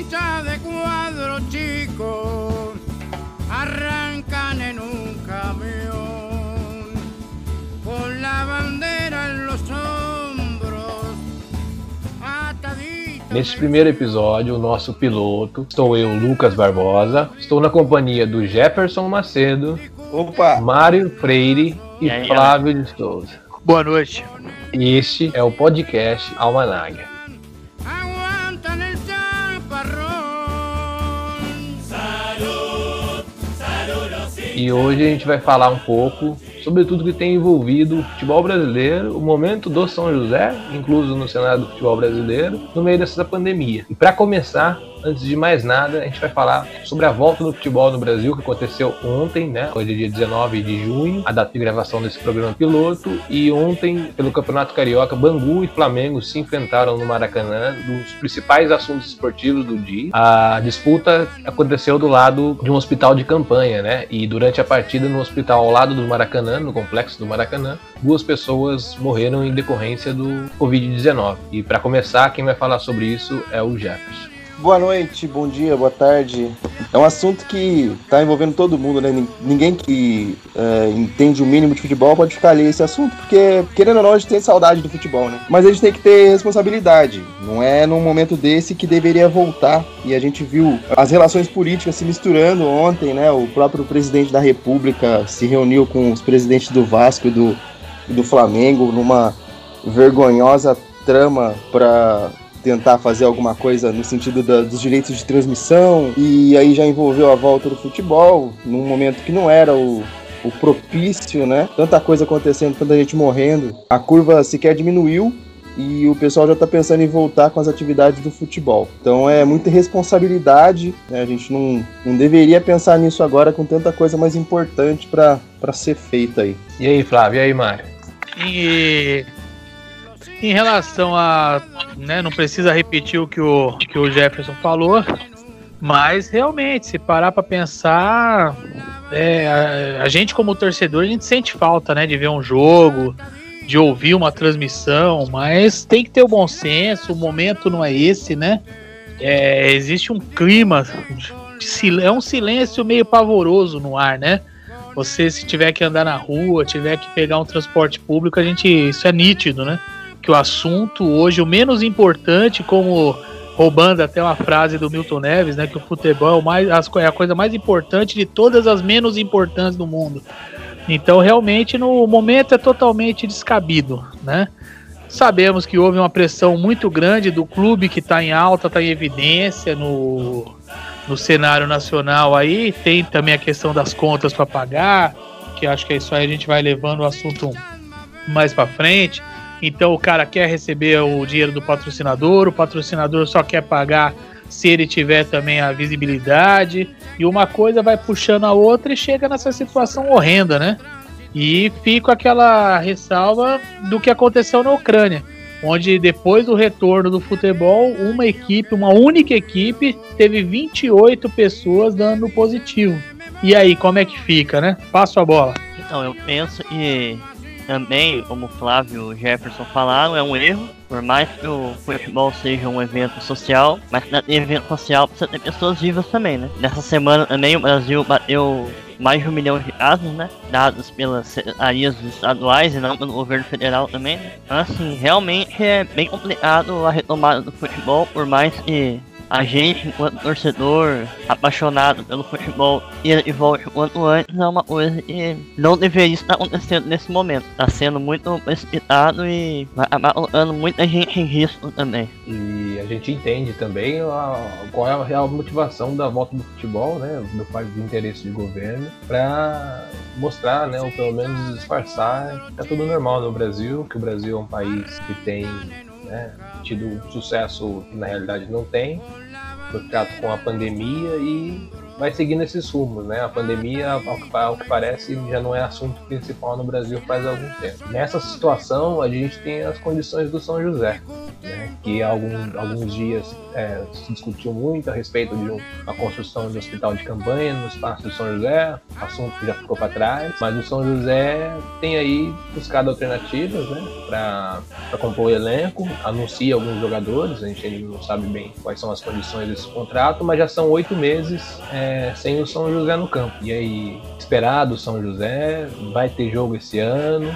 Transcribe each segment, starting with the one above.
hinchas de cuadro chico arrancan en un camión con la bandera en los hombros atadita. Neste primeiro episódio, o nosso piloto, estou eu, Lucas Barbosa, estou na companhia do Jefferson Macedo, Mário Freire e Flávio de Souza. Boa noite. E este é o podcast Almanac. E hoje a gente vai falar um pouco sobre tudo que tem envolvido o futebol brasileiro, o momento do São José, incluso no cenário do futebol brasileiro, no meio dessa pandemia. E para começar, antes de mais nada, a gente vai falar sobre a volta do futebol no Brasil, que aconteceu ontem, né? Hoje é dia 19 de junho, a data de gravação desse programa piloto. E ontem, pelo Campeonato Carioca, Bangu e Flamengo se enfrentaram no Maracanã, dos principais assuntos esportivos do dia. A disputa aconteceu do lado de um hospital de campanha, né? E durante a partida, no hospital ao lado do Maracanã, no complexo do Maracanã, 2 pessoas morreram em decorrência do Covid-19. E para começar, quem vai falar sobre isso é o Jefferson. Boa noite, bom dia, boa tarde. É um assunto que está envolvendo todo mundo, né? Ninguém que entende o mínimo de futebol pode ficar ali esse assunto, porque, querendo ou não, a gente tem saudade do futebol, né? Mas a gente tem que ter responsabilidade. Não é num momento desse que deveria voltar. E a gente viu as relações políticas se misturando ontem, né? O próprio presidente da República se reuniu com os presidentes do Vasco e do Flamengo numa vergonhosa trama para tentar fazer alguma coisa no sentido dos direitos de transmissão, e aí já envolveu a volta do futebol num momento que não era o propício, né? Tanta coisa acontecendo, tanta gente morrendo, a curva sequer diminuiu e o pessoal já está pensando em voltar com as atividades do futebol. Então é muita irresponsabilidade, né? A gente não deveria pensar nisso agora, com tanta coisa mais importante para ser feita aí. E aí, Flávio? E aí, Mário? Em relação a, né, não precisa repetir o que o Jefferson falou, mas realmente, se parar para pensar, a gente como torcedor, a gente sente falta, né, de ver um jogo, de ouvir uma transmissão, mas tem que ter o bom senso, o momento não é esse, né? Existe um clima, é um silêncio meio pavoroso no ar, né? Você, se tiver que andar na rua, tiver que pegar um transporte público, isso é nítido, né? Que o assunto hoje, o menos importante, como roubando até uma frase do Milton Neves, né, que o futebol é a coisa mais importante de todas as menos importantes do mundo. Então, realmente, no momento é totalmente descabido, né? Sabemos que houve uma pressão muito grande do clube que está em alta, está em evidência no cenário nacional aí. Tem também a questão das contas para pagar, que acho que é isso aí, a gente vai levando o assunto mais para frente. Então o cara quer receber o dinheiro do patrocinador, o patrocinador só quer pagar se ele tiver também a visibilidade, e uma coisa vai puxando a outra e chega nessa situação horrenda, né? E fica aquela ressalva do que aconteceu na Ucrânia, onde depois do retorno do futebol, uma única equipe teve 28 pessoas dando positivo. E aí, como é que fica, né? Passo a bola. Então, eu penso que também, como o Flávio e o Jefferson falaram, é um erro. Por mais que o futebol seja um evento social, mas para ter evento social precisa ter pessoas vivas também, né? Nessa semana também o Brasil bateu mais de 1 milhão de casos, né? Dados pelas secretarias estaduais e não pelo governo federal também, né? Assim, realmente é bem complicado a retomada do futebol, por mais que a gente, enquanto torcedor apaixonado pelo futebol, ir e volte o quanto antes, é uma coisa que não deveria estar acontecendo nesse momento. Está sendo muito precipitado e vai acabar colocando muita gente em risco também. E a gente entende também qual é a real motivação da volta do futebol, né, do parte do interesse de governo, para mostrar, né, ou pelo menos disfarçar que está tudo normal no Brasil, que o Brasil é um país que tem, né, tido um sucesso que na realidade não tem, no trato com a pandemia, e vai seguindo esses rumos, né? A pandemia, ao que parece, já não é assunto principal no Brasil faz algum tempo. Nessa situação, a gente tem as condições do São José, né? que há alguns dias se discutiu muito a respeito de uma construção de um hospital de campanha no espaço de São José, assunto que já ficou para trás, mas o São José tem aí buscado alternativas, né, para compor o elenco, anuncia alguns jogadores, a gente ainda não sabe bem quais são as condições desse contrato, mas já são 8 meses sem o São José no campo. E aí, esperado o São José, vai ter jogo esse ano,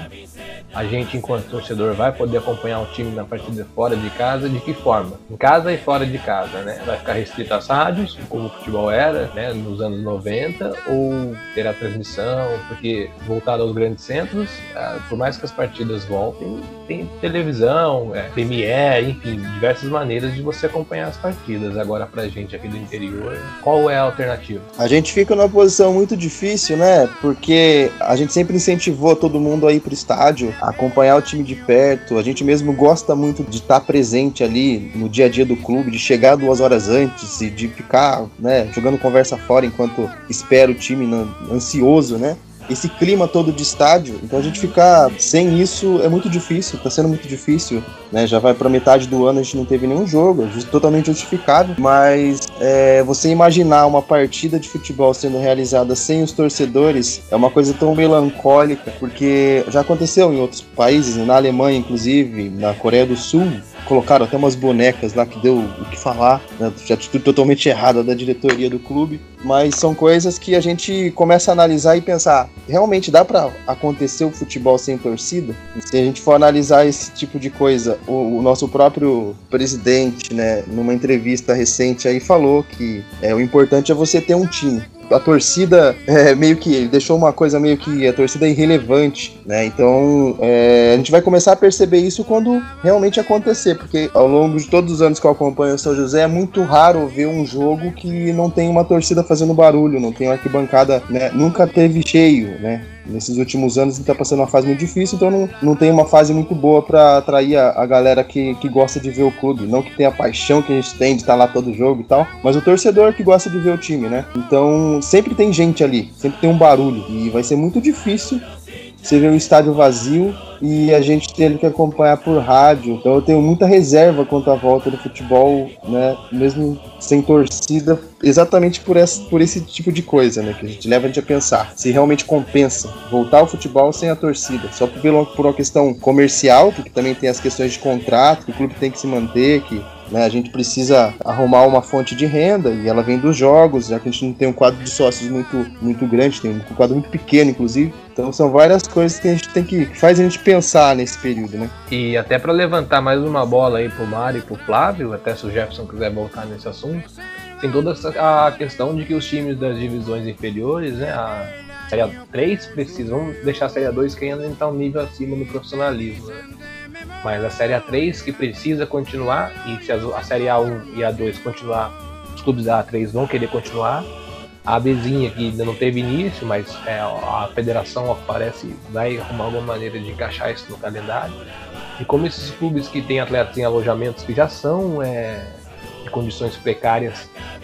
a gente, enquanto torcedor, vai poder acompanhar o time na partida fora de casa. De que forma? Em casa e fora de casa, né? Vai ficar restrito às rádios, como o futebol era, né, nos anos 90, ou terá transmissão, porque voltado aos grandes centros, por mais que as partidas voltem, tem televisão, Premiere, enfim, diversas maneiras de você acompanhar as partidas. Agora, pra gente aqui do interior, qual é a alternativa? A gente fica numa posição muito difícil, né? Porque a gente sempre incentivou todo mundo a ir pro estádio, acompanhar o time de perto. A gente mesmo gosta muito de estar presente ali no dia a dia do clube, de chegar 2 horas antes e de ficar, né, jogando conversa fora enquanto espera o time ansioso, né? Esse clima todo de estádio, então a gente ficar sem isso é muito difícil, tá sendo muito difícil, né? Já vai pra metade do ano, a gente não teve nenhum jogo, totalmente justificado, mas você imaginar uma partida de futebol sendo realizada sem os torcedores é uma coisa tão melancólica, porque já aconteceu em outros países, na Alemanha inclusive, na Coreia do Sul, colocaram até umas bonecas lá que deu o que falar, né? Atitude totalmente errada da diretoria do clube, mas são coisas que a gente começa a analisar e pensar, realmente dá pra acontecer o futebol sem torcida? Se a gente for analisar esse tipo de coisa, o nosso próprio presidente, né, numa entrevista recente aí falou que o importante é você ter um time. A torcida meio que, ele deixou uma coisa meio que a torcida é irrelevante, né? Então a gente vai começar a perceber isso quando realmente acontecer, porque ao longo de todos os anos que eu acompanho o São José é muito raro ver um jogo que não tem uma torcida fazendo barulho, não tem uma arquibancada, né? Nunca teve cheio, né? Nesses últimos anos a gente tá passando uma fase muito difícil, então não tem uma fase muito boa para atrair a galera que gosta de ver o clube. Não que tenha a paixão que a gente tem de estar lá todo jogo e tal, mas o torcedor que gosta de ver o time, né? Então sempre tem gente ali, sempre tem um barulho, e vai ser muito difícil você vê o estádio vazio e a gente tendo que acompanhar por rádio. Então eu tenho muita reserva quanto à volta do futebol, né, mesmo sem torcida, exatamente por esse tipo de coisa, né, que a gente a pensar se realmente compensa voltar ao futebol sem a torcida, só por uma questão comercial, que também tem as questões de contrato, que o clube tem que se manter, que, né, a gente precisa arrumar uma fonte de renda e ela vem dos jogos, já que a gente não tem um quadro de sócios muito grande, tem um quadro muito pequeno, inclusive. Então são várias coisas que a gente que faz a gente pensar nesse período, né? E até para levantar mais uma bola aí pro Mário e pro Flávio, até se o Jefferson quiser voltar nesse assunto, tem toda a questão de que os times das divisões inferiores, né, a Série 3 precisam deixar a Série 2 que ainda está um nível acima do profissionalismo, né? Mas a Série A3 que precisa continuar, e se a Série A1 e A2 continuar, os clubes da A3 vão querer continuar. A Bzinha, que ainda não teve início, mas a federação, parece, vai arrumar alguma maneira de encaixar isso no calendário. E como esses clubes que têm atletas em alojamentos que já são em condições precárias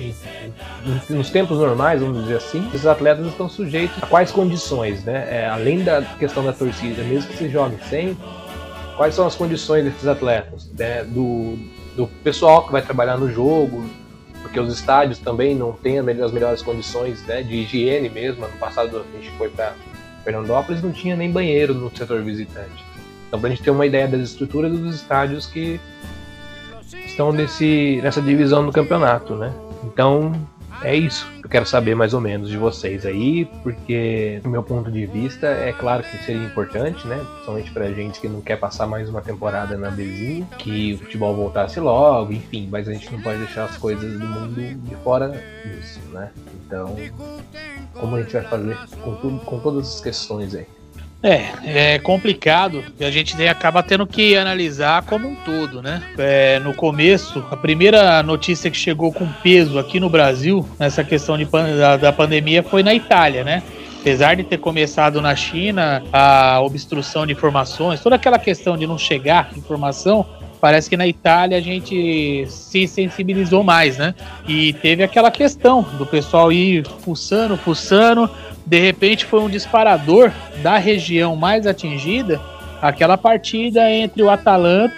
nos tempos normais, vamos dizer assim, esses atletas estão sujeitos a quais condições, né? Além da questão da torcida, mesmo que se jogue sem, quais são as condições desses atletas, né? Do pessoal que vai trabalhar no jogo, porque os estádios também não têm as melhores condições, né, de higiene mesmo. Ano passado a gente foi para Fernandópolis, não tinha nem banheiro no setor visitante. Então, para a gente ter uma ideia das estruturas dos estádios que estão nessa divisão do campeonato, né? Então, é isso. Eu quero saber mais ou menos de vocês aí, porque do meu ponto de vista, é claro que seria importante, né? Principalmente pra gente que não quer passar mais uma temporada na Bzinha, que o futebol voltasse logo, enfim, mas a gente não pode deixar as coisas do mundo de fora disso, né? Então, como a gente vai fazer com todas as questões aí? É complicado, e a gente acaba tendo que analisar como um todo, né? No começo, a primeira notícia que chegou com peso aqui no Brasil, nessa questão da pandemia, foi na Itália, né? Apesar de ter começado na China, a obstrução de informações, toda aquela questão de não chegar informação, parece que na Itália a gente se sensibilizou mais, né? E teve aquela questão do pessoal ir fuçando, de repente foi um disparador da região mais atingida, aquela partida entre o Atalanta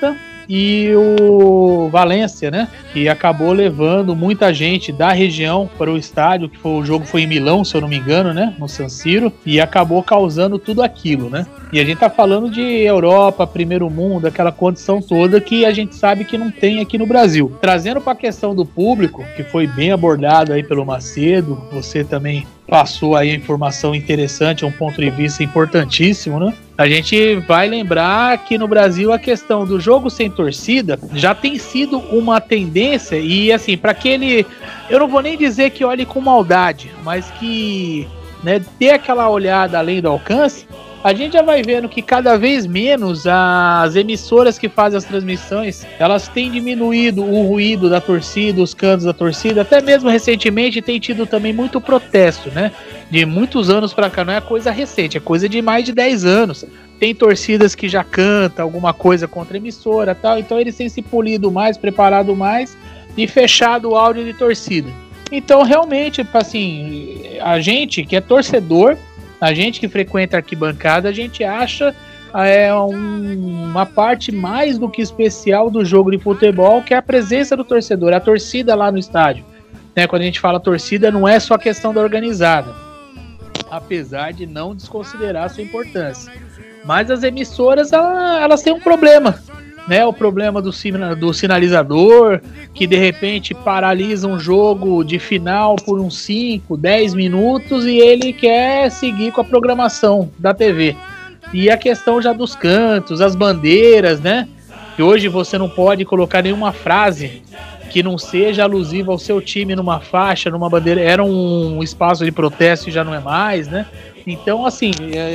e o Valência, né? Que acabou levando muita gente da região para o estádio, o jogo foi em Milão, se eu não me engano, né? No San Siro, e acabou causando tudo aquilo, né? E a gente tá falando de Europa, primeiro mundo, aquela condição toda que a gente sabe que não tem aqui no Brasil. Trazendo para a questão do público, que foi bem abordado aí pelo Macedo, você também passou aí a informação interessante, um ponto de vista importantíssimo, né? A gente vai lembrar que no Brasil a questão do jogo sem torcida já tem sido uma tendência e assim, para aquele, eu não vou nem dizer que olhe com maldade, mas que, né, ter aquela olhada além do alcance, a gente já vai vendo que cada vez menos as emissoras que fazem as transmissões, elas têm diminuído o ruído da torcida, os cantos da torcida, até mesmo recentemente tem tido também muito protesto, né? De muitos anos pra cá, não é coisa recente, é coisa de mais de 10 anos. Tem torcidas que já cantam alguma coisa contra a emissora e tal, então eles têm se polido mais, preparado mais e fechado o áudio de torcida. Então realmente, assim, a gente que é torcedor, a gente que frequenta a arquibancada, a gente acha uma parte mais do que especial do jogo de futebol, que é a presença do torcedor, a torcida lá no estádio. Né? Quando a gente fala torcida, não é só a questão da organizada, apesar de não desconsiderar a sua importância. Mas as emissoras, elas têm um problema, né? O problema do sinalizador, que de repente paralisa um jogo de final por uns 5, 10 minutos e ele quer seguir com a programação da TV. E a questão já dos cantos, as bandeiras, né? Que hoje você não pode colocar nenhuma frase que não seja alusiva ao seu time numa faixa, numa bandeira. Era um espaço de protesto e já não é mais, né? Então, assim,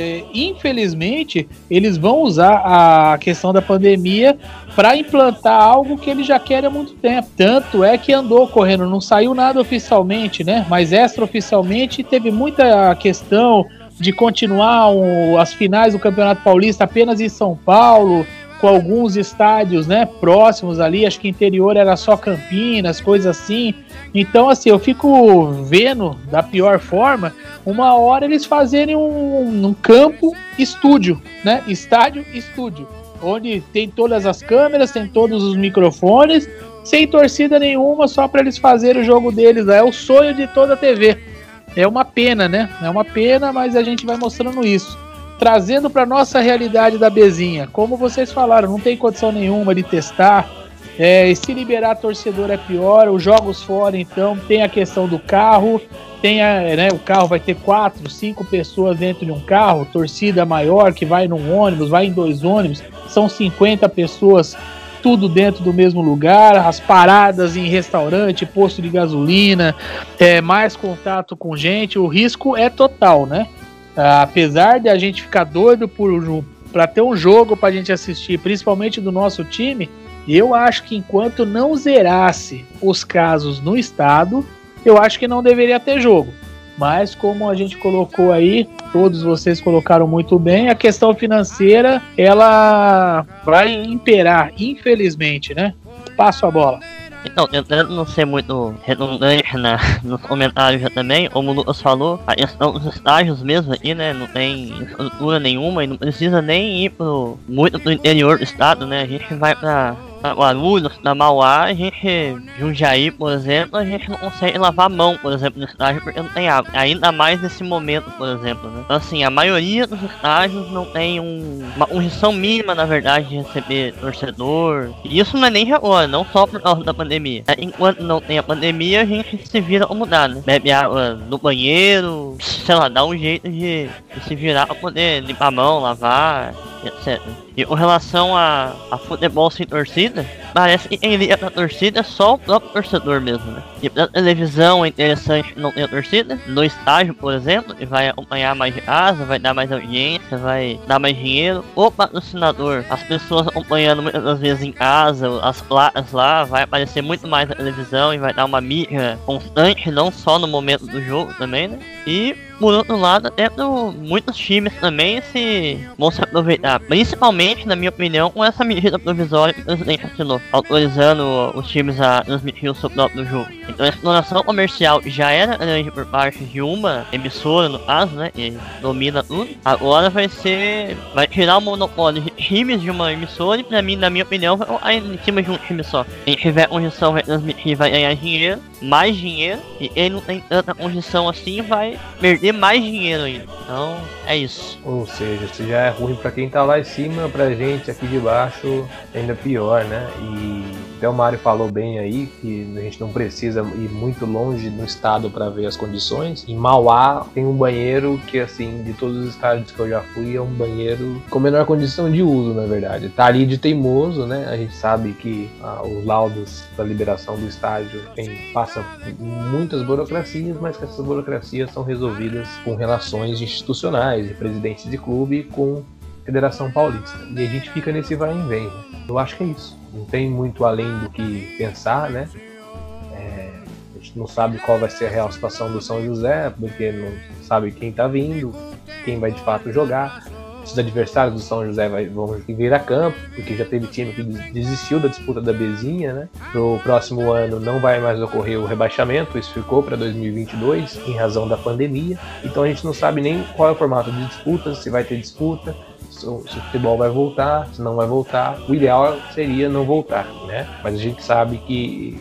infelizmente, eles vão usar a questão da pandemia para implantar algo que eles já querem há muito tempo. Tanto é que andou correndo, não saiu nada oficialmente, né? Mas extraoficialmente teve muita questão de continuar as finais do Campeonato Paulista apenas em São Paulo, com alguns estádios, né, próximos ali, acho que interior era só Campinas, coisa assim. Então, assim, eu fico vendo da pior forma, uma hora eles fazerem um campo estúdio, né, estádio estúdio, onde tem todas as câmeras, tem todos os microfones, sem torcida nenhuma, só para eles fazerem o jogo deles. É o sonho de toda a TV. É uma pena, né? É uma pena, mas a gente vai mostrando isso. Trazendo para nossa realidade da Bezinha, como vocês falaram, não tem condição nenhuma de testar, e se liberar torcedor é pior, os jogos fora, então tem a questão do carro, né, o carro vai ter 4, 5 pessoas dentro de um carro, torcida maior que vai num ônibus, vai em 2 ônibus, são 50 pessoas, tudo dentro do mesmo lugar, as paradas em restaurante, posto de gasolina, mais contato com gente, o risco é total, né? Apesar de a gente ficar doido para ter um jogo para a gente assistir, principalmente do nosso time, eu acho que enquanto não zerasse os casos no estado, eu acho que não deveria ter jogo. Mas como a gente colocou aí, todos vocês colocaram muito bem, a questão financeira, ela vai imperar, infelizmente, né? Passo a bola. Então, tentando não ser muito redundante nos comentários já também, como o Lucas falou, a questão dos estágios mesmo aqui, né, não tem estrutura nenhuma e não precisa nem ir muito pro interior do estado, né, a gente vai pra Guarulhos, na Mauá, a gente, Jundiaí, por exemplo, a gente não consegue lavar a mão, por exemplo, no estágio porque não tem água, ainda mais nesse momento, por exemplo, né. Então, assim, a maioria dos estágios não tem uma condição mínima, na verdade, de receber torcedor, e isso não é nem agora, não só por causa da pandemia. Enquanto não tem a pandemia, a gente se vira como dá, né, bebe água no banheiro, sei lá, dá um jeito de se virar pra poder limpar a mão, lavar, etc. E com relação a futebol sem torcida, parece que quem liga pra torcida é só o próprio torcedor mesmo, né? E pra televisão é interessante não ter torcida, no estágio, por exemplo, e vai acompanhar mais de casa, vai dar mais audiência, vai dar mais dinheiro. O patrocinador, as pessoas acompanhando muitas vezes em casa, as placas lá, vai aparecer muito mais na televisão e vai dar uma mídia constante, não só no momento do jogo também, né? E por outro lado, até muitos times também vão se aproveitar, principalmente, na minha opinião, com essa medida provisória que o presidente assinou, autorizando os times a transmitir o seu próprio jogo. Então a exploração comercial já era grande por parte de uma emissora, no caso, né, e domina tudo. Agora vai tirar o monopólio de times de uma emissora e, pra mim, na minha opinião, vai colocar em cima de um time só. Quem tiver condição vai transmitir, vai ganhar dinheiro, mais dinheiro, e quem não tem tanta condição assim vai perder mais dinheiro ainda. Então, é isso. Ou seja, se já é ruim pra quem tá lá em cima, pra gente aqui de baixo ainda pior, né? E até o Mário falou bem aí que a gente não precisa ir muito longe no estado para ver as condições. Em Mauá tem um banheiro que, assim, de todos os estádios que eu já fui, é um banheiro com menor condição de uso, na verdade. Tá ali de teimoso, né? A gente sabe que os laudos da liberação do estádio passam muitas burocracias, mas que essas burocracias são resolvidas com relações institucionais, de presidentes de clube com a Federação Paulista. E a gente fica nesse vai e vem, né? Eu acho que é isso. Não tem muito além do que pensar, né? A gente não sabe qual vai ser a real situação do São José, porque não sabe quem tá vindo, quem vai de fato jogar. Os adversários do São José vão vir a campo, porque já teve time que desistiu da disputa da Bezinha, né? Pro próximo ano não vai mais ocorrer o rebaixamento, isso ficou para 2022, em razão da pandemia. Então a gente não sabe nem qual é o formato de disputa, se vai ter disputa, se o futebol vai voltar, se não vai voltar. O ideal seria não voltar, né? Mas a gente sabe que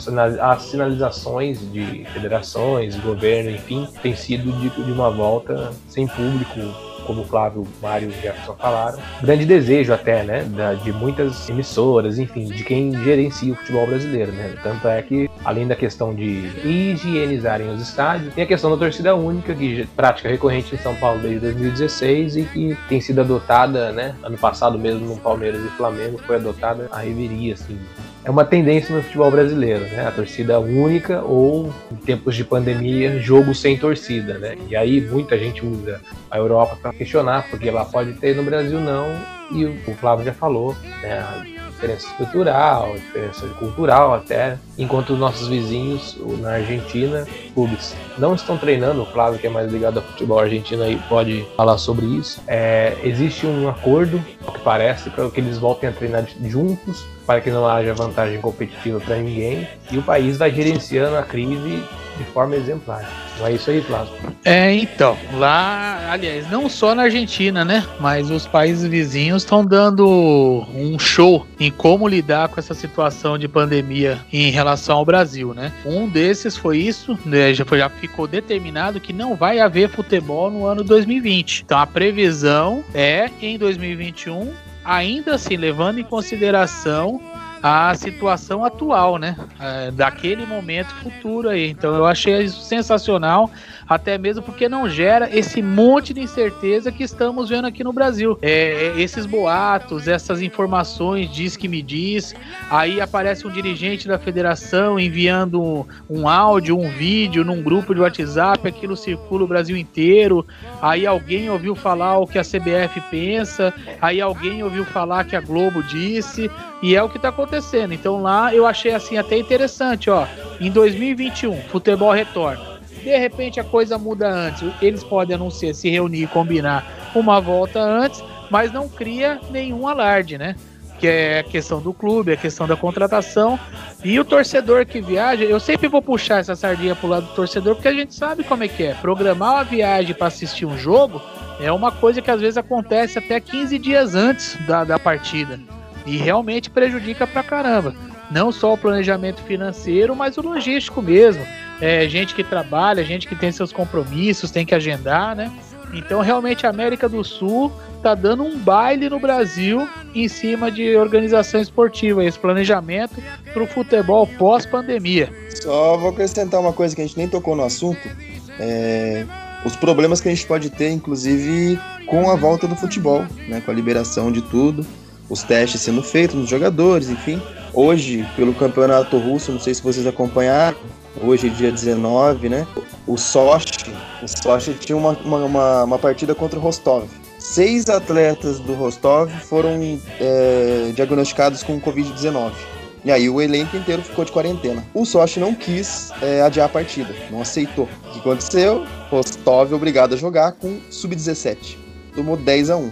as sinalizações de federações, governo, enfim, tem sido de uma volta sem público, como o Flávio, o Mário e o Jefferson falaram. Grande desejo até, né, de muitas emissoras, enfim, de quem gerencia o futebol brasileiro, né? Tanto é que, além da questão de higienizarem os estádios, tem a questão da torcida única, que é prática recorrente em São Paulo desde 2016 e que tem sido adotada, né, ano passado mesmo no Palmeiras e Flamengo foi adotada a reveria, assim. É uma tendência no futebol brasileiro, né? A torcida única ou, em tempos de pandemia, jogo sem torcida, né? E aí muita gente usa a Europa para questionar, porque lá pode ter, no Brasil não. E o Flávio já falou, né? A diferença estrutural, a diferença cultural até. Enquanto os nossos vizinhos, na Argentina, clubes não estão treinando. O Flávio, que é mais ligado ao futebol argentino, aí pode falar sobre isso. Existe um acordo, ao que parece, para que eles voltem a treinar juntos, para que não haja vantagem competitiva para ninguém, e o país vai gerenciando a crise de forma exemplar. Não é isso aí, Flávio? Então, lá, aliás, não só na Argentina, né, mas os países vizinhos estão dando um show em como lidar com essa situação de pandemia em relação ao Brasil, né. Um desses foi isso, né, já ficou determinado que não vai haver futebol no ano 2020. Então a previsão é em 2021, ainda assim, levando em consideração a situação atual, né, daquele momento futuro aí. Então eu achei isso sensacional, até mesmo porque não gera esse monte de incerteza que estamos vendo aqui no Brasil. Esses boatos, essas informações, diz que me diz, aí aparece um dirigente da federação enviando um áudio, um vídeo num grupo de WhatsApp, aquilo circula o Brasil inteiro, aí alguém ouviu falar o que a CBF pensa, aí alguém ouviu falar que a Globo disse, e é o que está acontecendo. Então lá eu achei assim até interessante, ó, em 2021, futebol retorna. De repente a coisa muda antes, eles podem anunciar, se reunir e combinar uma volta antes, mas não cria nenhum alarde, né? Que é a questão do clube, a questão da contratação, e o torcedor que viaja, eu sempre vou puxar essa sardinha pro lado do torcedor, porque a gente sabe como é que é. Programar uma viagem para assistir um jogo é uma coisa que às vezes acontece até 15 dias antes da partida, e realmente prejudica pra caramba. Não só o planejamento financeiro, mas o logístico mesmo. Gente que trabalha, gente que tem seus compromissos, tem que agendar, né? Então realmente a América do Sul tá dando um baile no Brasil em cima de organização esportiva, esse planejamento pro futebol pós-pandemia. Só vou acrescentar uma coisa que a gente nem tocou no assunto, os problemas que a gente pode ter, inclusive, com a volta do futebol, né? Com a liberação de tudo, os testes sendo feitos nos jogadores, enfim. Hoje, pelo campeonato russo, não sei se vocês acompanharam, hoje é dia 19, né? O Sochi tinha uma partida contra o Rostov. 6 atletas do Rostov foram diagnosticados com Covid-19. E aí o elenco inteiro ficou de quarentena. O Sochi não quis adiar a partida, não aceitou. O que aconteceu? Rostov obrigado a jogar com Sub-17. Tomou 10-1.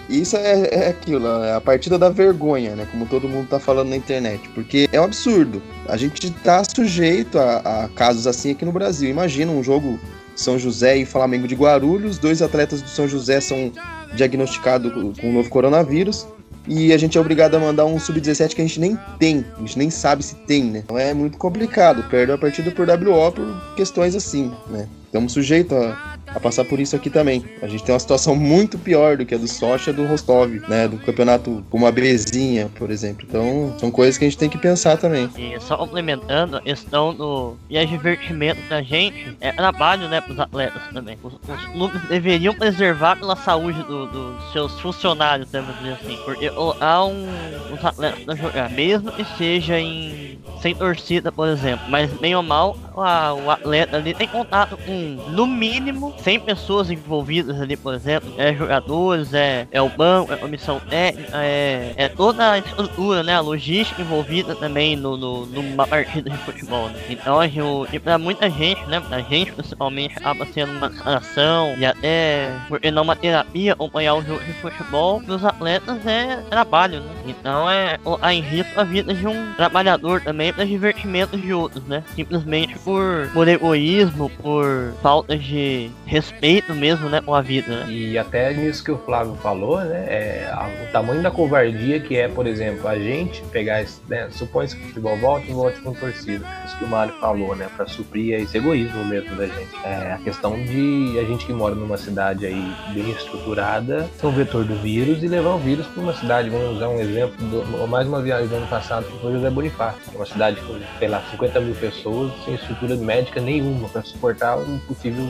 Isso é aquilo, é a partida da vergonha, né? Como todo mundo tá falando na internet. Porque é um absurdo. A gente tá sujeito a casos assim aqui no Brasil. Imagina um jogo São José e Flamengo de Guarulhos. 2 atletas do São José são diagnosticados com o novo coronavírus. E a gente é obrigado a mandar um sub-17 que a gente nem tem. A gente nem sabe se tem, né? Então é muito complicado. Perde a partida por WO por questões assim, né? Estamos sujeitos a passar por isso aqui também. A gente tem uma situação muito pior do que a do Socha e do Rostov, né? Do campeonato como a Bezinha, por exemplo. Então, são coisas que a gente tem que pensar também. E só complementando a questão do divertimento da gente, é trabalho, né, pros atletas também. Os clubes deveriam preservar pela saúde dos seus funcionários, vamos dizer assim. Porque há os atletas pra jogar, mesmo que seja sem torcida, por exemplo. Mas, bem ou mal, o atleta ali tem contato com, no mínimo, 100 pessoas envolvidas ali, por exemplo, jogadores, o banco, a comissão técnica, toda a estrutura, né, a logística envolvida também numa partida de futebol, né? Então, e pra muita gente, né, pra gente principalmente, acaba sendo uma distração e até, porque não uma terapia, acompanhar o jogo de futebol, dos atletas é trabalho, né? Então, colocar em risco a vida de um trabalhador também para divertimento de outros, né? Simplesmente por egoísmo, por falta de respeito mesmo, né, com a vida, né? E até nisso que o Flávio falou, né, o tamanho da covardia que é, por exemplo, a gente pegar, né, supõe-se que o futebol volte com torcida. Isso que o Mário falou, né, pra suprir esse egoísmo mesmo da gente. A questão de a gente que mora numa cidade aí bem estruturada ser um vetor do vírus e levar o vírus para uma cidade. Vamos usar um exemplo, mais uma viagem do ano passado que foi José Bonifácio, uma cidade com, sei lá, 50 mil pessoas, sem estrutura médica nenhuma para suportar um possível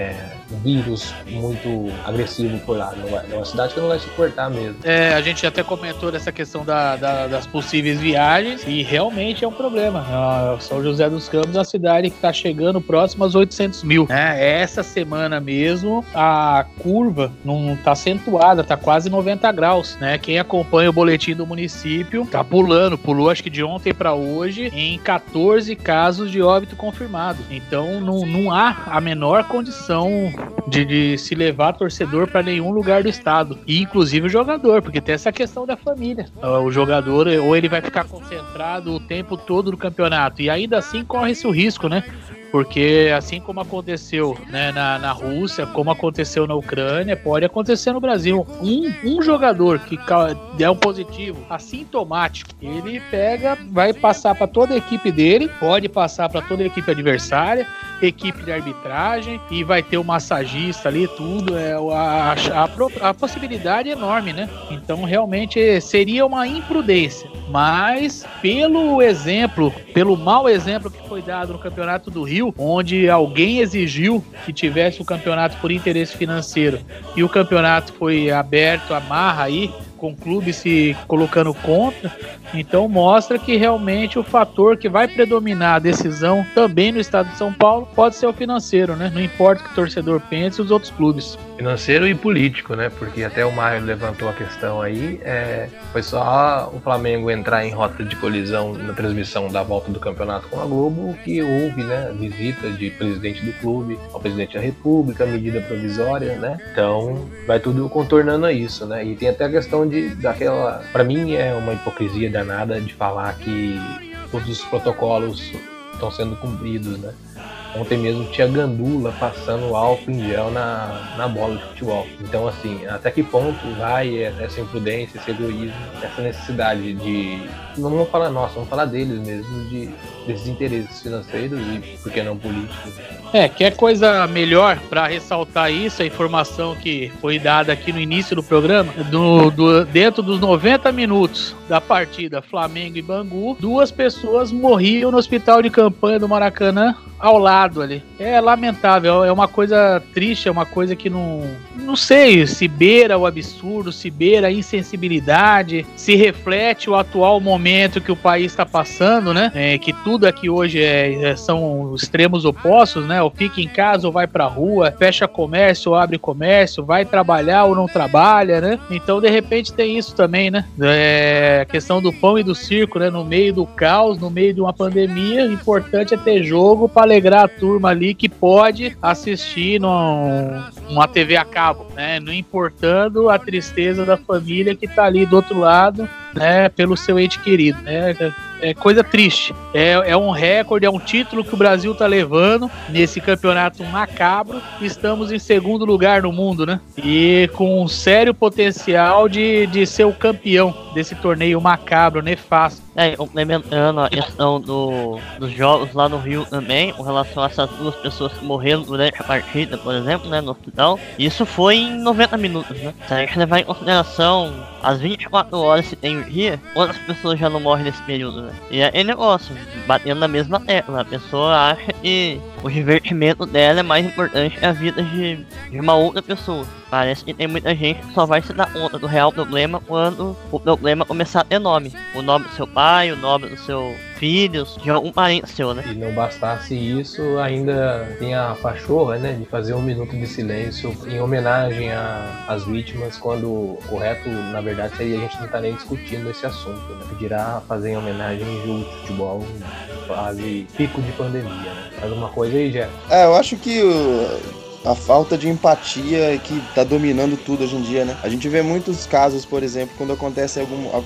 vírus muito agressivo por lá. É uma cidade que não vai suportar mesmo. A gente até comentou dessa questão das possíveis viagens e realmente é um problema. São José dos Campos é uma cidade que está chegando próximo aos 800 mil. Essa semana mesmo a curva não está acentuada, está quase 90 graus. Né? Quem acompanha o boletim do município tá pulou acho que de ontem para hoje em 14 casos de óbito confirmado. Então não há a menor condição de se levar torcedor para nenhum lugar do estado, e inclusive o jogador, porque tem essa questão da família. O jogador, ou ele vai ficar concentrado o tempo todo no campeonato, e ainda assim corre esse risco, né? Porque assim como aconteceu, né, na Rússia, como aconteceu na Ucrânia, pode acontecer no Brasil. Um jogador que der um positivo assintomático, ele vai passar para toda a equipe dele, pode passar para toda a equipe adversária, equipe de arbitragem, e vai ter o massagista ali, tudo. A possibilidade é enorme, né? Então realmente seria uma imprudência. Mas pelo mau exemplo que foi dado no Campeonato do Rio, onde alguém exigiu que tivesse o campeonato por interesse financeiro e o campeonato foi aberto à marra aí, com clubes se colocando contra, então mostra que realmente o fator que vai predominar a decisão também no estado de São Paulo pode ser o financeiro, né? Não importa o que o torcedor pense, os outros clubes. Financeiro e político, né? Porque até o Mário levantou a questão aí, foi só o Flamengo entrar em rota de colisão na transmissão da volta do campeonato com a Globo que houve, né, visita de presidente do clube ao presidente da República, medida provisória, né? Então vai tudo contornando a isso, né? E tem até a questão pra mim é uma hipocrisia danada de falar que todos os protocolos estão sendo cumpridos, né? Ontem mesmo tinha gandula passando álcool em gel na bola de futebol. Então, assim, até que ponto vai essa imprudência, esse egoísmo, essa necessidade de... Não vamos falar nossa, vamos falar deles mesmo, desses interesses financeiros e, por que não, políticos. Quer coisa melhor para ressaltar isso, a informação que foi dada aqui no início do programa, dentro dos 90 minutos da partida Flamengo e Bangu, 2 pessoas morriam no hospital de campanha do Maracanã, ao lado ali. É lamentável, é uma coisa triste, é uma coisa que não sei se beira o absurdo, se beira a insensibilidade, se reflete o atual momento que o país está passando, né? Que tudo aqui hoje são extremos opostos, né? Ou fica em casa ou vai pra rua, fecha comércio ou abre comércio, vai trabalhar ou não trabalha, né? Então, de repente, tem isso também, né? a questão do pão e do circo, né? No meio do caos, no meio de uma pandemia, o importante é ter jogo para alegrar a turma ali que pode assistir numa TV a cabo, né? Não importando a tristeza da família que tá ali do outro lado, né? Pelo seu ente querido, né? É coisa triste. É um recorde, é um título que o Brasil tá levando nesse campeonato macabro. Estamos em segundo lugar no mundo, né? E com um sério potencial de ser o campeão desse torneio macabro, nefasto. Complementando a questão dos jogos lá no Rio também, com relação a essas 2 pessoas que morreram durante a partida, por exemplo, né, no hospital, isso foi em 90 minutos, né? Se a gente levar em consideração as 24 horas que tem o dia, quantas pessoas já não morrem nesse período, né? E é negócio, batendo na mesma tecla, a pessoa acha que o divertimento dela é mais importante que a vida de uma outra pessoa. Parece que tem muita gente que só vai se dar conta do real problema quando o problema começar a ter nome. O nome do seu pai, o nome do seu filho, de algum parente seu, né? E não bastasse isso, ainda tem a pachorra, né, de fazer 1 minuto de silêncio em homenagem às vítimas, quando o correto, na verdade, seria a gente não estar nem discutindo esse assunto, né? Que dirá fazer em homenagem em jogo de futebol em fase pico de pandemia, né? Faz uma coisa aí, Jeff. Eu acho que a falta de empatia que tá dominando tudo hoje em dia, né? A gente vê muitos casos, por exemplo, quando acontece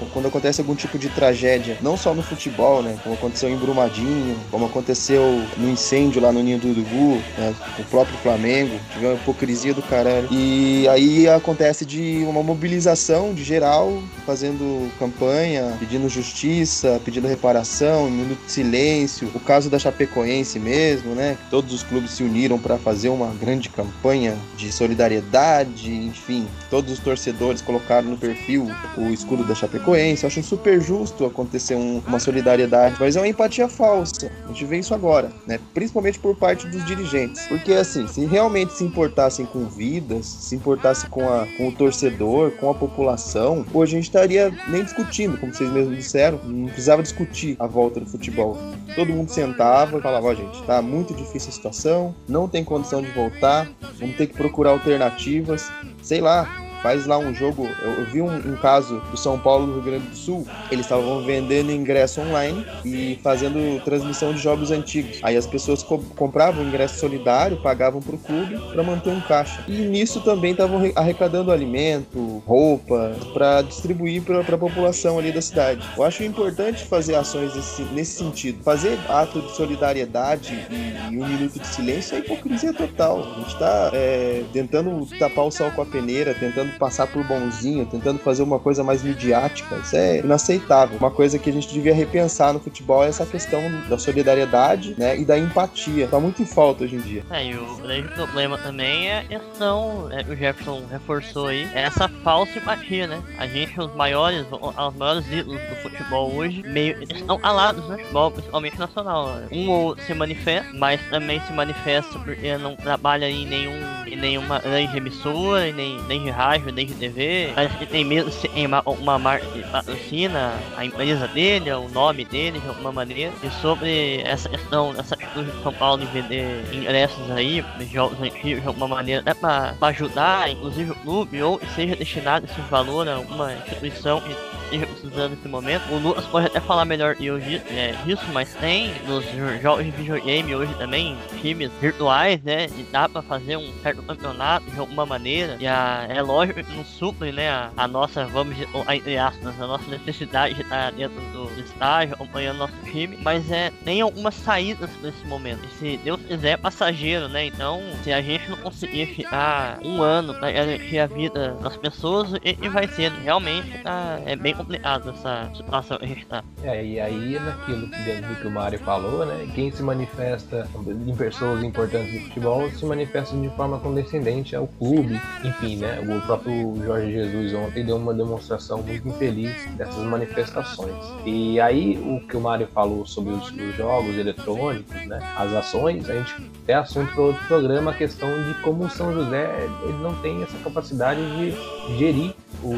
algum tipo de tragédia, não só no futebol, né? Como aconteceu em Brumadinho, como aconteceu no incêndio lá no Ninho do Urubu, né? O próprio Flamengo, tivemos uma hipocrisia do caralho. E aí acontece de uma mobilização de geral, fazendo campanha, pedindo justiça, pedindo reparação, um minuto de silêncio. O caso da Chapecoense mesmo, né? Todos os clubes se uniram para fazer uma grande campanha de solidariedade, enfim, todos os torcedores colocaram no perfil o escudo da Chapecoense. Eu acho super justo acontecer uma solidariedade, mas é uma empatia falsa. A gente vê isso agora, né? Principalmente por parte dos dirigentes, porque assim, se realmente se importassem com vidas, se importassem com o torcedor, com a população, hoje a gente estaria nem discutindo, como vocês mesmos disseram, não precisava discutir a volta do futebol. Todo mundo sentava e falava, gente, tá muito difícil a situação, não tem condição de voltar, vamos ter que procurar alternativas, sei lá, faz lá um jogo. Eu vi um caso do São Paulo no Rio Grande do Sul, eles estavam vendendo ingresso online e fazendo transmissão de jogos antigos. Aí as pessoas compravam ingresso solidário, pagavam pro clube para manter um caixa. E nisso também estavam arrecadando alimento, roupa, para distribuir para a população ali da cidade. Eu acho importante fazer ações nesse sentido. Fazer ato de solidariedade e 1 minuto de silêncio é hipocrisia total. A gente tá tentando tapar o sol com a peneira, tentando passar por bonzinho, tentando fazer uma coisa mais midiática. Isso é inaceitável. Uma coisa que a gente devia repensar no futebol é essa questão da solidariedade, né, e da empatia. Tá muito em falta hoje em dia. E o grande problema também é a questão, o Jefferson reforçou aí, é essa falsa empatia, né? A gente, os maiores ídolos do futebol hoje, meio estão calados no futebol, principalmente nacional. Um ou se manifesta, mas também se manifesta porque não trabalha em nenhuma grande emissora, nem de rádio, nem de TV. Parece que tem medo de ser uma marca que patrocina a empresa dele, o nome dele, de alguma maneira. E sobre essa questão, essa atitude de São Paulo de vender ingressos aí, jogos antigos, de alguma maneira, é pra ajudar, inclusive o clube, ou que seja destinado esse valor a alguma instituição que esteja precisando nesse momento. O Lucas pode até falar melhor disso, mas tem nos jogos de videogame hoje também times virtuais, né? E dá pra fazer um certo campeonato de alguma maneira. E é lógico que não suple, né? A nossa, entre aspas, a nossa necessidade de estar dentro do estágio, acompanhando nosso time, mas tem algumas saídas pra esse momento. E se Deus quiser, é passageiro, né? Então, se a gente não conseguir ficar 1 ano pra garantir a vida das pessoas, ele vai ser. Realmente, é bem complicado essa situação que a gente tá. E aí, naquilo dentro do que o Mário falou, né? Quem se manifesta em pessoas importantes do futebol se manifesta de forma condescendente ao clube. Enfim, né? O próprio Jorge Jesus ontem deu uma demonstração muito infeliz dessas manifestações. E aí, o que o Mário falou sobre os jogos eletrônicos, né? As ações, a gente tem assunto para outro programa, a questão de como o São José ele não tem essa capacidade de gerir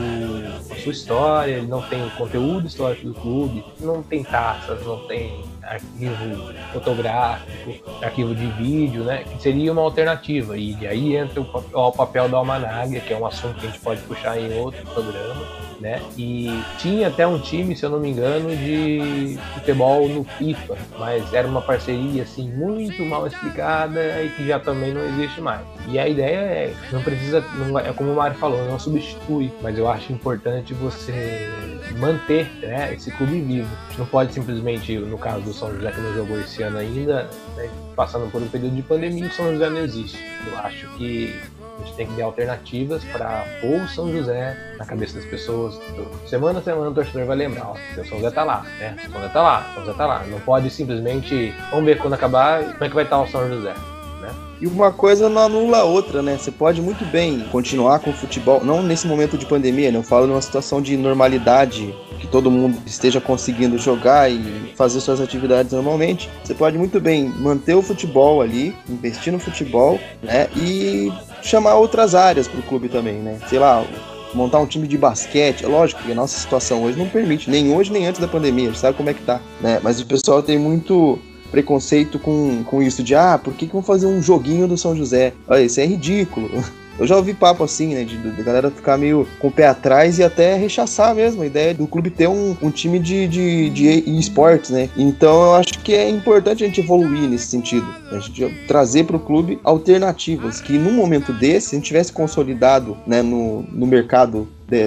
a sua história, ele não tem o conteúdo histórico do clube, não tem taças, não tem arquivo fotográfico, arquivo de vídeo, né, que seria uma alternativa. E aí entra o papel da Almanaga, que é um assunto que a gente pode puxar em outro programa, né? E tinha até um time, se eu não me engano, de futebol no FIFA, mas era uma parceria assim muito mal explicada e que já também não existe mais. E a ideia é, não precisa, não, é como o Mário falou, não substitui, mas eu acho importante você manter, né, esse clube vivo. A gente não pode simplesmente, no caso do São José que não jogou esse ano ainda, né, passando por um período de pandemia, o São José não existe. Eu acho que a gente tem que dar alternativas para pôr o São José na cabeça das pessoas. Semana a semana o torcedor vai lembrar, ó, o São José tá lá, né? O São José tá lá, o São José tá lá. Não pode simplesmente, vamos ver quando acabar, como é que vai estar o São José, né? E uma coisa não anula a outra, né? Você pode muito bem continuar com o futebol, não nesse momento de pandemia, né? Eu falo numa situação de normalidade, que todo mundo esteja conseguindo jogar e fazer suas atividades normalmente. Você pode muito bem manter o futebol ali, investir no futebol, né? E chamar outras áreas pro clube também, né? Sei lá, montar um time de basquete. Lógico que a nossa situação hoje não permite, nem hoje nem antes da pandemia, a gente sabe como é que tá, né? Mas o pessoal tem muito preconceito com isso de, por que vão fazer um joguinho do São José? Olha, isso é ridículo. Eu já ouvi papo assim, né, de galera ficar meio com o pé atrás e até rechaçar mesmo a ideia do clube ter um time de esportes, né? Então eu acho que é importante a gente evoluir nesse sentido, a gente trazer para o clube alternativas, que num momento desse, se a gente tivesse consolidado, né, no mercado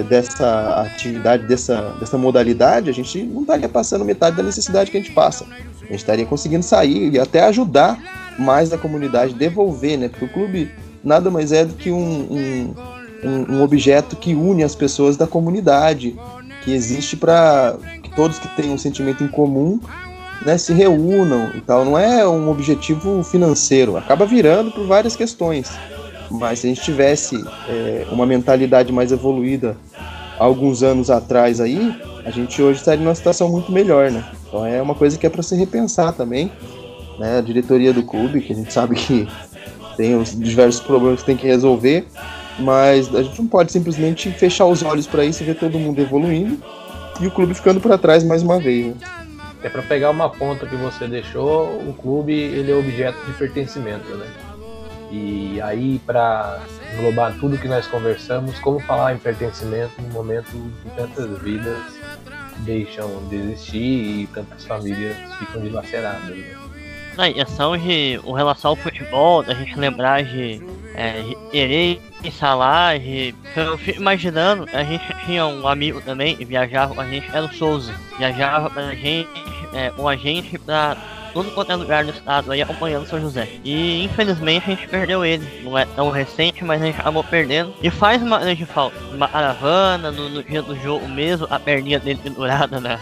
dessa atividade, dessa modalidade, a gente não estaria passando metade da necessidade que a gente passa. A gente estaria conseguindo sair e até ajudar mais a comunidade, devolver, né? Porque o clube nada mais é do que um objeto que une as pessoas da comunidade, que existe para que todos que têm um sentimento em comum, né, se reúnam e tal. Não é um objetivo financeiro, acaba virando por várias questões. Mas se a gente tivesse uma mentalidade mais evoluída alguns anos atrás aí, a gente hoje estaria numa situação muito melhor, né? Então é uma coisa que é para se repensar também, né? A diretoria do clube, que a gente sabe que tem os diversos problemas que tem que resolver, mas a gente não pode simplesmente fechar os olhos para isso e ver todo mundo evoluindo e o clube ficando para trás mais uma vez, né? É para pegar uma ponta que você deixou, o clube ele é objeto de pertencimento, né? E aí, para englobar tudo que nós conversamos, como falar em pertencimento no momento em que tantas vidas deixam de existir e tantas famílias ficam dilaceradas, né? Em relação ao futebol, a gente lembrar de Herê e Salah, eu fico imaginando, a gente tinha um amigo também, e viajava com a gente, era o Souza, viajava com a gente pra todo quanto é lugar do estado aí acompanhando o São José. E infelizmente a gente perdeu ele. Não é tão recente, mas a gente acabou perdendo. E faz uma grande falta. Uma caravana, no dia do jogo mesmo, a perninha dele pendurada na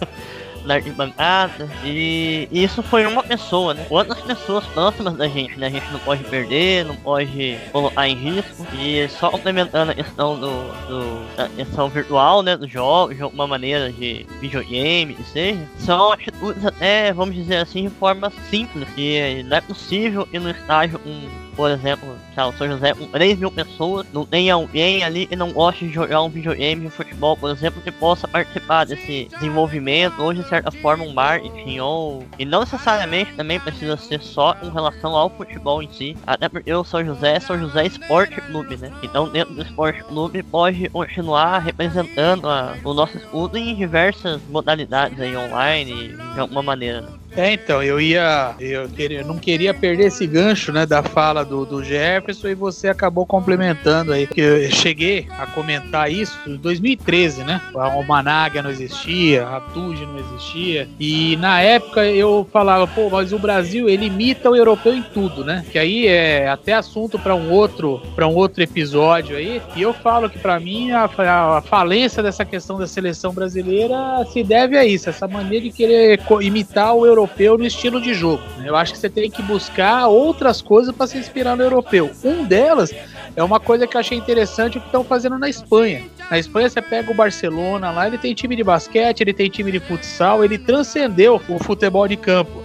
arquibancada. E isso foi uma pessoa, né? Outras pessoas próximas da gente, né? A gente não pode perder, não pode colocar em risco. E só complementando a questão da questão virtual, né? Do jogo, de alguma maneira de videogame, que seja. São atitudes até, vamos dizer assim, de forma simples. E não é possível ir no estágio por exemplo, o São José com 3 mil pessoas, não tem alguém ali que não goste de jogar um videogame de futebol, por exemplo, que possa participar desse desenvolvimento, ou de certa forma um marketing, e não necessariamente também precisa ser só com relação ao futebol em si, até porque o São José Esporte Clube, né? Então dentro do Esporte Clube pode continuar representando o nosso estudo em diversas modalidades aí online, de alguma maneira, né? Então, eu não queria perder esse gancho, né, da fala do Jefferson, e você acabou complementando aí, que eu cheguei a comentar isso em 2013, né, a Almanaga não existia, a Tuge não existia, e na época eu falava, mas o Brasil, ele imita o europeu em tudo, né, que aí é até assunto para um outro episódio aí, e eu falo que para mim a falência dessa questão da seleção brasileira se deve a isso, essa maneira de querer imitar o europeu no estilo de jogo. Eu acho que você tem que buscar outras coisas para se inspirar no europeu. Delas é uma coisa que eu achei interessante, o que estão fazendo na Espanha. Na Espanha você pega o Barcelona lá, ele tem time de basquete, ele tem time de futsal, ele transcendeu o futebol de campo.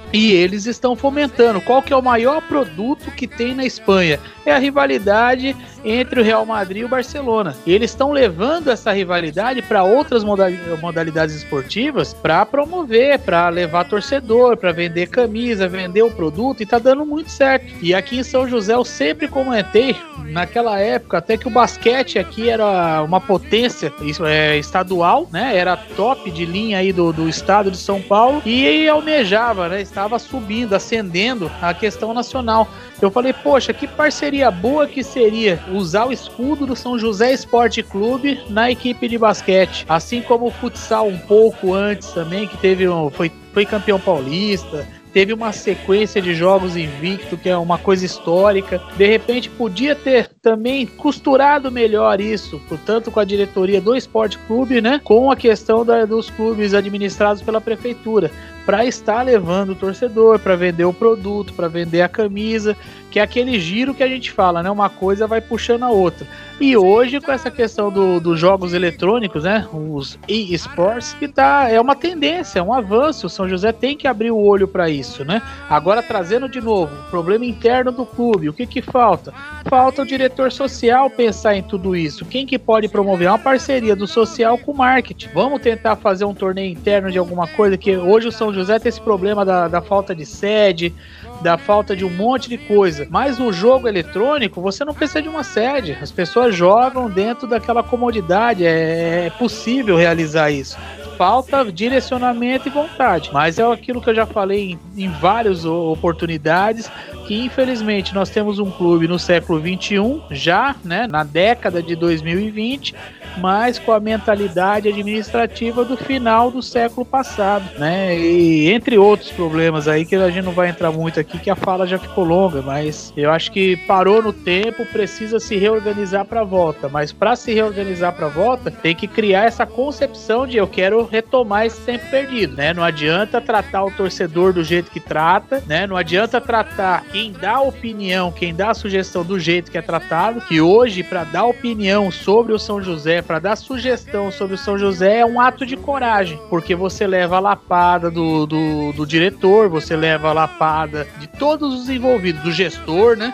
E eles estão fomentando. Qual que é o maior produto que tem na Espanha? É a rivalidade entre o Real Madrid e o Barcelona. E eles estão levando essa rivalidade para outras modalidades esportivas para promover, para levar torcedor, para vender camisa, vender o produto, e tá dando muito certo. E aqui em São José eu sempre comentei, naquela época, até que o basquete aqui era uma potência estadual, né? Era top de linha aí do estado de São Paulo e almejava, né? Estava subindo, ascendendo a questão nacional. Eu falei, poxa, que parceria boa que seria usar o escudo do São José Esporte Clube na equipe de basquete. Assim como o futsal um pouco antes também, que foi campeão paulista, teve uma sequência de jogos invicto, que é uma coisa histórica. De repente podia ter também costurado melhor isso, tanto com a diretoria do Esporte Clube, né, com a questão dos clubes administrados pela prefeitura, para estar levando o torcedor, para vender o produto, para vender a camisa, que é aquele giro que a gente fala, né? Uma coisa vai puxando a outra. E hoje, com essa questão dos jogos eletrônicos, né? Os e-sports, que é uma tendência, é um avanço. O São José tem que abrir o olho para isso, né? Agora, trazendo de novo o problema interno do clube, o que falta? Falta o diretor social pensar em tudo isso. Quem que pode promover uma parceria do social com o marketing? Vamos tentar fazer um torneio interno de alguma coisa, que hoje o São José tem esse problema da falta de sede, da falta de um monte de coisa. Mas no jogo eletrônico, você não precisa de uma sede. As pessoas jogam dentro daquela comodidade. É possível realizar isso. Falta direcionamento e vontade. Mas é aquilo que eu já falei em várias oportunidades, que infelizmente nós temos um clube no século XXI, já, né, na década de 2020, mas com a mentalidade administrativa do final do século passado, né? E entre outros problemas aí que a gente não vai entrar muito aqui, que a fala já ficou longa, mas eu acho que parou no tempo, precisa se reorganizar para a volta. Mas para se reorganizar para a volta, tem que criar essa concepção de eu quero retomar esse tempo perdido, né? Não adianta tratar o torcedor do jeito que trata, né? Não adianta tratar quem dá opinião, quem dá a sugestão do jeito que é tratado, que hoje, para dar opinião sobre o São José, para dar sugestão sobre o São José, é um ato de coragem, porque você leva a lapada do diretor, você leva a lapada de todos os envolvidos, do gestor, né?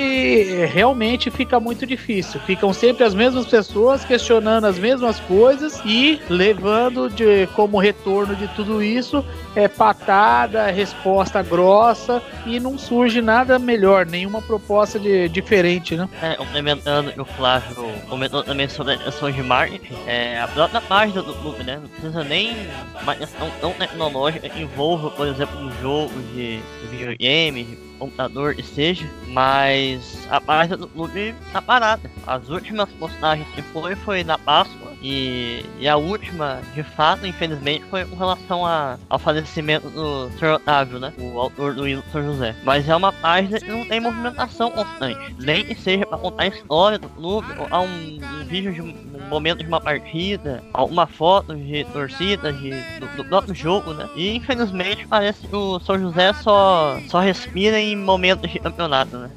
E realmente fica muito difícil. Ficam sempre as mesmas pessoas questionando as mesmas coisas e levando como retorno de tudo isso patada, resposta grossa, e não surge nada melhor, nenhuma proposta diferente, né? Complementando o Flávio comentou também sobre a questão de marketing, a própria página do clube, né? Não precisa nem uma questão tão tecnológica que envolva, por exemplo, um jogo de videogame, de computador, que seja, mas a página do clube tá parada. As últimas postagens que foi na Páscoa, e a última, de fato, infelizmente, foi com relação ao falecimento do Sr. Otávio, né? O autor do hino do São José. Mas é uma página que não tem movimentação constante. Nem que seja para contar a história do clube, ou há um vídeo de um momento de uma partida, alguma foto de torcida do próprio jogo, né? E infelizmente parece que o São José só respira em momentos de campeonato, né?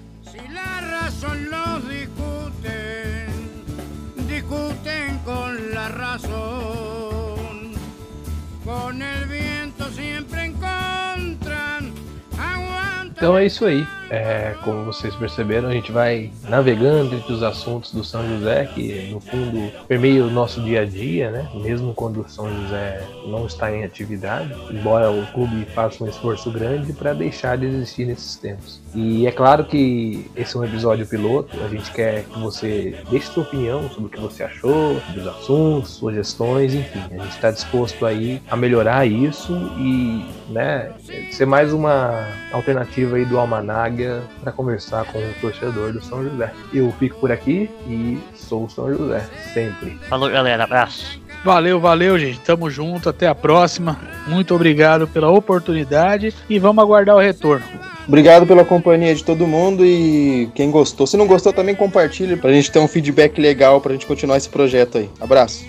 Discuten con la razón, con el viento siempre encontran. Então é isso aí. Como vocês perceberam, a gente vai navegando entre os assuntos do São José, que no fundo permeia o nosso dia a dia, né? Mesmo quando o São José não está em atividade, embora o clube faça um esforço grande para deixar de existir nesses tempos. E é claro que esse é um episódio piloto, a gente quer que você deixe sua opinião sobre o que você achou, dos assuntos, sugestões, enfim. A gente está disposto aí a melhorar isso e, né, ser mais uma alternativa aí do Almanac para conversar com o torcedor do São José. Eu fico por aqui e sou o São José, sempre. Falou, galera, abraço. Valeu, gente. Tamo junto, até a próxima. Muito obrigado pela oportunidade e vamos aguardar o retorno. Obrigado pela companhia de todo mundo e quem gostou, se não gostou também compartilhe pra gente ter um feedback legal pra gente continuar esse projeto aí. Abraço.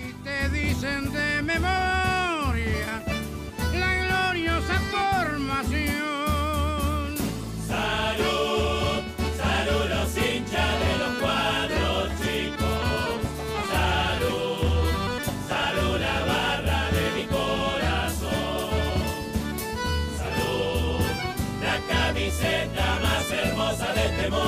letra más hermosa de este mundo.